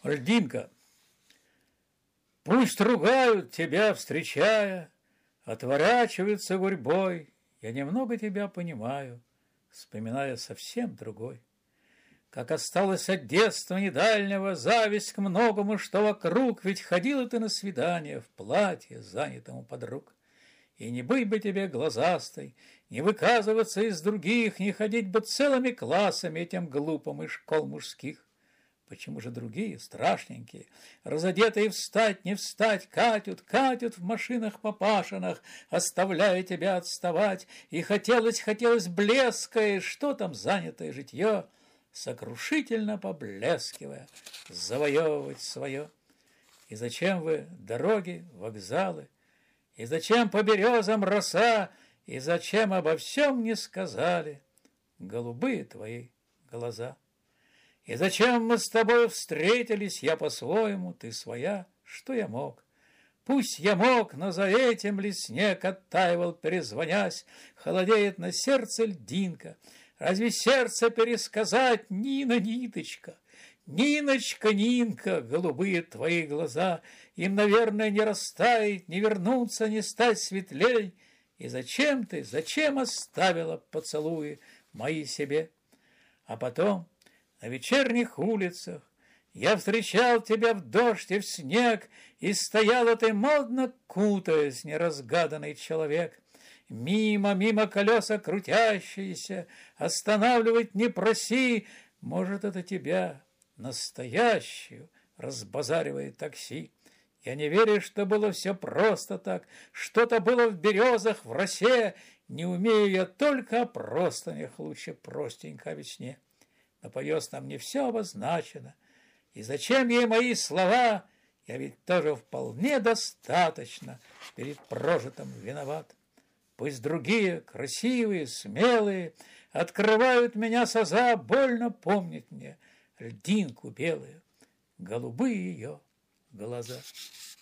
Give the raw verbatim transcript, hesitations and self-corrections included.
Льдинка, пусть ругают тебя, встречая, отворачиваются гурьбой. Я немного тебя понимаю, вспоминая совсем другой. Как осталось от детства недальнего зависть к многому, что вокруг, ведь ходила ты на свидание в платье, занятому подруг. И не быть бы тебе глазастой, не выказываться из других, не ходить бы целыми классами этим глупым из школ мужских. Почему же другие, страшненькие, разодетые встать, не встать, катят, катят в машинах папашинах, оставляя тебя отставать, и хотелось, хотелось блеская, что там занятое житье, сокрушительно поблескивая, завоевывать свое. И зачем вы дороги, вокзалы, и зачем по березам роса, и зачем обо всем не сказали голубые твои глаза? И зачем мы с тобой встретились, я по-своему, ты своя, что я мог? Пусть я мог, но за этим ли снег оттаивал, перезвонясь, холодеет на сердце льдинка. Разве сердце пересказать, Нина, ниточка? Ниночка, Нинка, голубые твои глаза, им, наверное, не растаять, не вернуться, не стать светлей. И зачем ты, зачем оставила поцелуи мои себе? А потом на вечерних улицах я встречал тебя в дождь и в снег, и стояла ты, модно кутаясь, неразгаданный человек. Мимо, мимо колеса крутящиеся, останавливать не проси, может, это тебя, настоящую, разбазаривает такси. Я не верю, что было все просто так, что-то было в березах, в росе, не умею я только о простынях, лучше простенько о весне. Но поезд нам не все обозначено, и зачем ей мои слова, я ведь тоже вполне достаточно перед прожитым виноват. Пусть другие, красивые, смелые, открывают меня соза, больно помнить мне льдинку белую, голубые ее глаза.